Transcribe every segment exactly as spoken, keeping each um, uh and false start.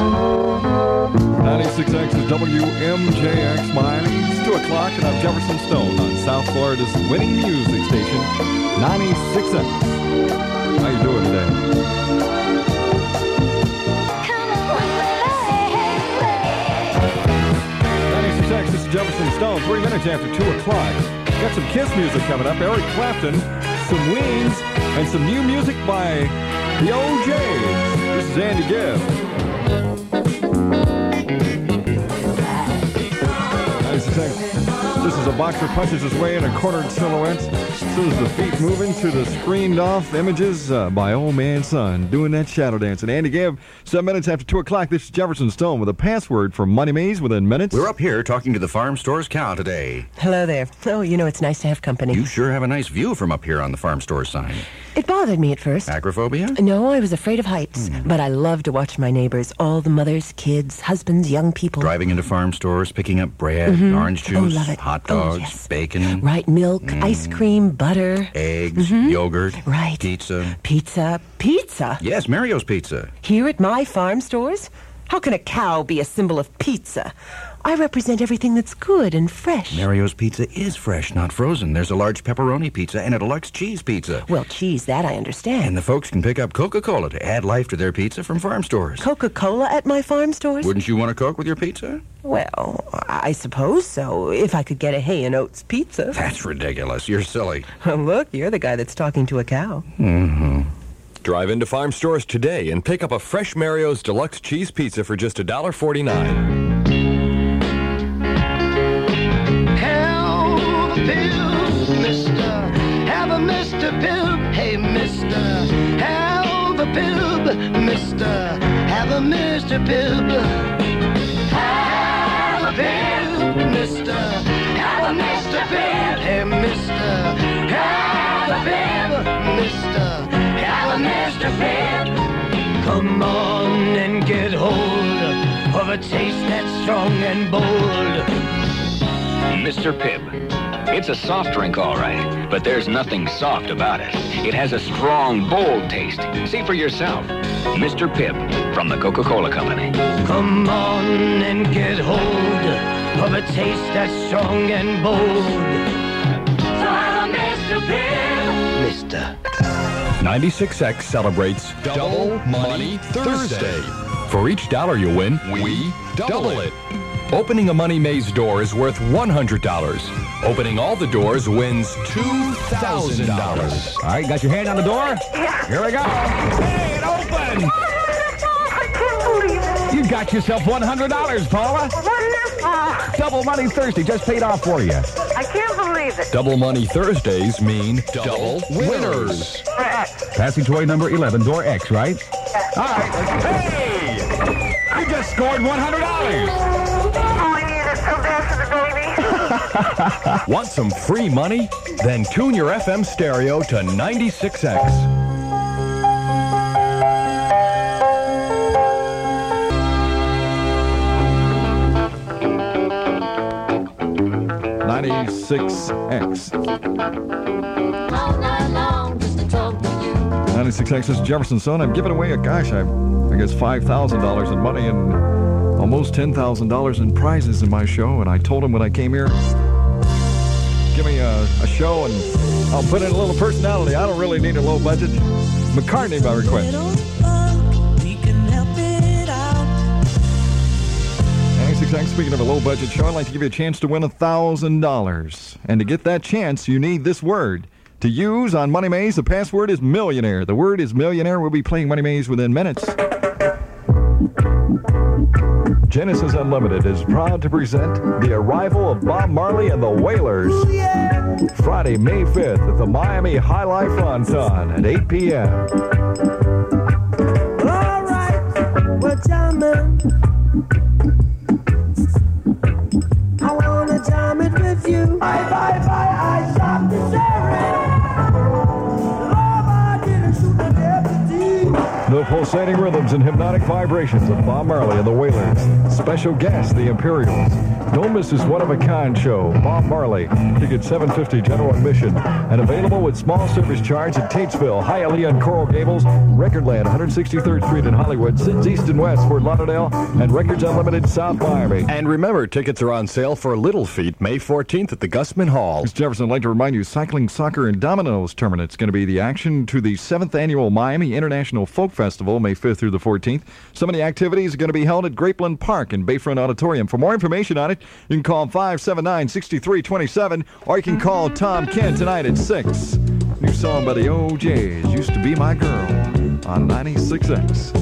ninety-six X is W M J X Miami. It's two o'clock, and I'm Jefferson Stone on South Florida's winning music station, ninety-six X. How you doing today? ninety-six X, this is Jefferson Stone, three minutes after two o'clock. Got some Kiss music coming up, Eric Clapton, some Weens, and some new music by the O Js. This is Andy Gibb. This is a boxer punches his way in a cornered silhouette. So is the feet moving to the screened-off images uh, by Old Man Son doing that shadow dance. And Andy Gibb, seven minutes after two o'clock, this is Jefferson Stone with a password for Money Maze within minutes. We're up here talking to the farm store's cow today. Hello there. Oh, you know, it's nice to have company. You sure have a nice view from up here on the farm store sign. It bothered me at first. Acrophobia? No, I was afraid of heights. Hmm. But I love to watch my neighbors, all the mothers, kids, husbands, young people. Driving into farm stores, picking up bread, mm-hmm. orange juice, oh, love it. hot oh, dogs, yes. bacon. Right, milk, mm. ice cream, butter. Eggs, mm-hmm. yogurt, right. pizza. Pizza. Pizza? Yes, Mario's Pizza. Here at my farm stores? How can a cow be a symbol of pizza? I represent everything that's good and fresh. Mario's Pizza is fresh, not frozen. There's a large pepperoni pizza and a deluxe cheese pizza. Well, cheese, that I understand. And the folks can pick up Coca-Cola to add life to their pizza from farm stores. Coca-Cola at my farm stores? Wouldn't you want a Coke with your pizza? Well, I suppose so, if I could get a hay and oats pizza. That's ridiculous. You're silly. Look, you're the guy that's talking to a cow. Mm-hmm. Drive into farm stores today and pick up a fresh Mario's Deluxe Cheese Pizza for just one dollar forty-nine. Have a pill, mister. Have a mister pill. Hey, mister. Have a pill, mister. Have a mister pill. Have a pill, mister. Have a mister pill. Hey, mister. Have a pill, mister. Have a mister pill. Come on and get hold of a taste that's strong and bold. Mister Pibb. It's a soft drink, all right, but there's nothing soft about it. It has a strong, bold taste. See for yourself. Mister Pibb from the Coca-Cola Company. Come on and get hold of a taste that's strong and bold. So have a Mister Pibb. Mister. ninety-six X celebrates Double Money Thursday. For each dollar you win, we double it. Opening a Money Maze door is worth one hundred dollars. Opening all the doors wins two thousand dollars. All right, got your hand on the door? Yeah. Here we go. Hey, it opened! I can't believe it. You got yourself one hundred dollars, Paula. Wonderful. Double Money Thursday just paid off for you. I can't believe it. Double Money Thursdays mean double winners. Correct. Passing toy number eleven, door X, right? Yeah. All right. Hey! You just scored one hundred dollars. Oh, I need it so bad for the baby. Want some free money? Then tune your F M stereo to ninety-six X. ninety-six X. ninety-six X is Jefferson Son. I'm giving away a, gosh, I, I guess five thousand dollars in money and almost ten thousand dollars in prizes in my show. And I told him when I came here, give me a, a show and I'll put in a little personality. I don't really need a low budget. McCartney by request. ninety-six X, speaking of a low budget show, I'd like to give you a chance to win one thousand dollars. And to get that chance, you need this word. To use on Money Maze, the password is millionaire. The word is millionaire. We'll be playing Money Maze within minutes. Genesis Unlimited is proud to present the arrival of Bob Marley and the Wailers. Friday, May fifth at the Miami High Life Fun at eight p.m. All right, well, jamming. I wanna jam it with you. Bye, bye, bye, I shot the sheriff. Love, I didn't shoot the deputy. The pulsating rhythms and hypnotic vibrations of Bob Marley and the Wailers. Special guest, the Imperials. Don't miss this one-of-a-kind show. Bob Marley. Ticket seven fifty general admission. And available with small service charge at Tatesville, Hialeah, and Coral Gables, Recordland, one sixty-third Street in Hollywood, Sid's East and West, Fort Lauderdale, and Records Unlimited, South Miami. And remember, tickets are on sale for Little Feat May fourteenth at the Gusman Hall. Mister Jefferson, I'd like to remind you, cycling, soccer, and dominoes tournament. It's going to be the action to the seventh Annual Miami International Folk Festival, May fifth through the fourteenth. Some of the activities are going to be held at Grapeland Park and Bayfront Auditorium. For more information on it, you can call five seven nine, six three two seven, or you can call Tom Kent tonight at six. New song by the O Js, Used to Be My Girl, on ninety-six X.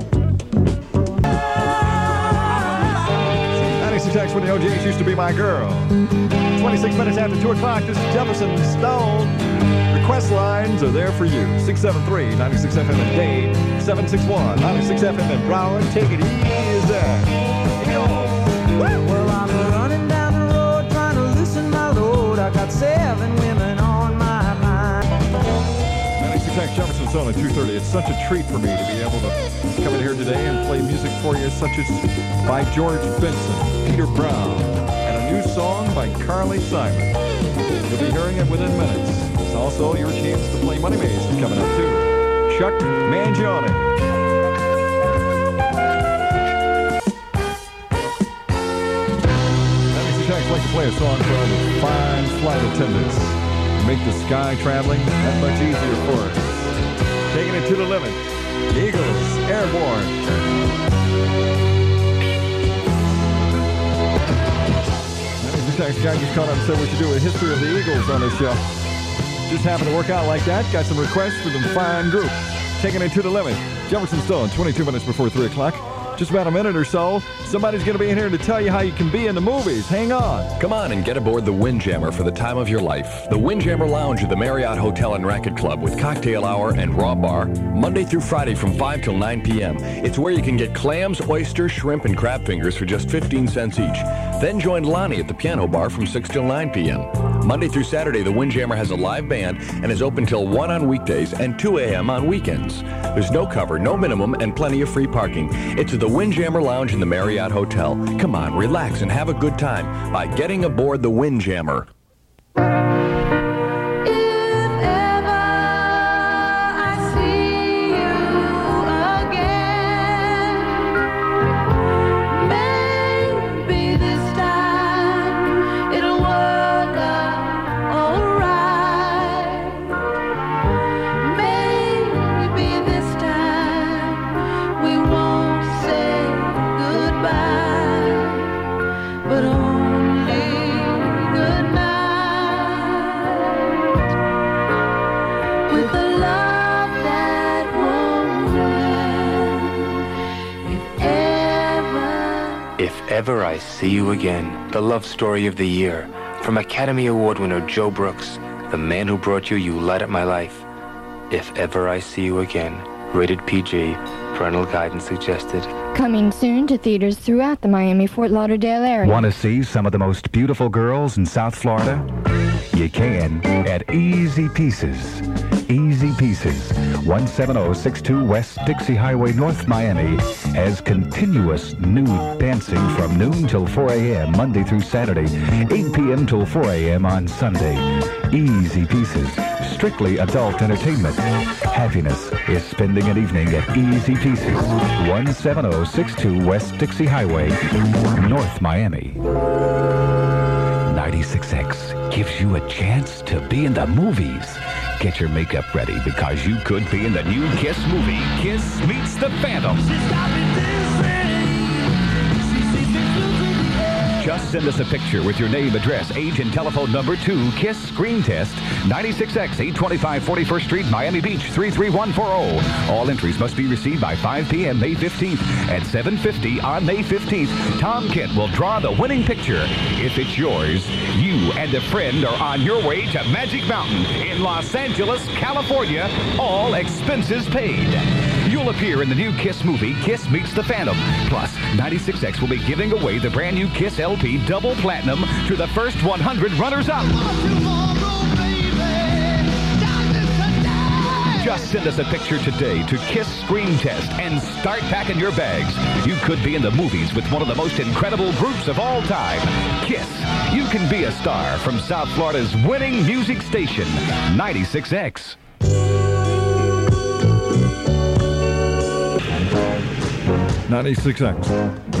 ninety-six X when the O Js Used to Be My Girl. twenty-six minutes after two o'clock, this is Jefferson Stone. Request lines are there for you. six seven three, nine six F M in Dade, seven six one, nine six F M in Broward. Take it easy. Yo. Well, I'm running down the road trying to loosen my load. I got seven women on my mind. ninety-six X Jefferson Stone at two thirty. It's such a treat for me to be able to come in here today and play music for you, such as by George Benson, Peter Brown, and a new song by Carly Simon. You'll be hearing it within minutes. It's also your chance to play Money Maze coming up, too. Chuck Mangione. ninety-six X like to play a song called Fine Flight Attendants. Make the sky traveling that much easier for us. Taking it to the limit. Eagles, Airborne. ninety-six X guy just called up and said we should do a history of the Eagles on this show. Just happened to work out like that. Got some requests for the fine group. Taking it to the limit. Jefferson Stone, twenty-two minutes before three o'clock. Just about a minute or so, somebody's going to be in here to tell you how you can be in the movies. Hang on. Come on and get aboard the Windjammer for the time of your life. The Windjammer Lounge at the Marriott Hotel and Racket Club with cocktail hour and raw bar, Monday through Friday from five till nine p.m. It's where you can get clams, oysters, shrimp, and crab fingers for just fifteen cents each. Then join Lonnie at the piano bar from six till nine p.m. Monday through Saturday, the Windjammer has a live band and is open till one on weekdays and two a.m. on weekends. There's no cover, no minimum, and plenty of free parking. It's at the Windjammer Lounge in the Marriott Hotel. Come on, relax and have a good time by getting aboard the Windjammer. Ever I See You Again, the love story of the year. From Academy Award winner Joe Brooks, the man who brought you You Light Up My Life. If Ever I See You Again, rated P G, parental guidance suggested. Coming soon to theaters throughout the Miami-Fort Lauderdale area. Want to see some of the most beautiful girls in South Florida? You can at Easy Pieces. Easy Pieces, one seven zero six two West Dixie Highway, North Miami, has continuous nude dancing from noon till four a.m. Monday through Saturday, eight p.m. till four a.m. on Sunday. Easy Pieces, strictly adult entertainment. Happiness is spending an evening at Easy Pieces, one seven zero six two West Dixie Highway, North Miami. ninety-six X gives you a chance to be in the movies. Get your makeup ready because you could be in the new Kiss movie, Kiss Meets the Phantom. Just send us a picture with your name, address, age, and telephone number to Kiss Screen Test, ninety-six X, eight twenty-five forty-first Street, Miami Beach, three three one four zero. All entries must be received by five p.m. May fifteenth. At seven fifty on May fifteenth, Tom Kent will draw the winning picture. If it's yours, you and a friend are on your way to Magic Mountain in Los Angeles, California, all expenses paid. You'll appear in the new Kiss movie, Kiss Meets the Phantom. Plus, ninety-six X will be giving away the brand new Kiss L P Double Platinum to the first one hundred runners-up. Just send us a picture today to Kiss Screen Test and start packing your bags. You could be in the movies with one of the most incredible groups of all time. Kiss, you can be a star from South Florida's winning music station, ninety-six X. ninety-six X.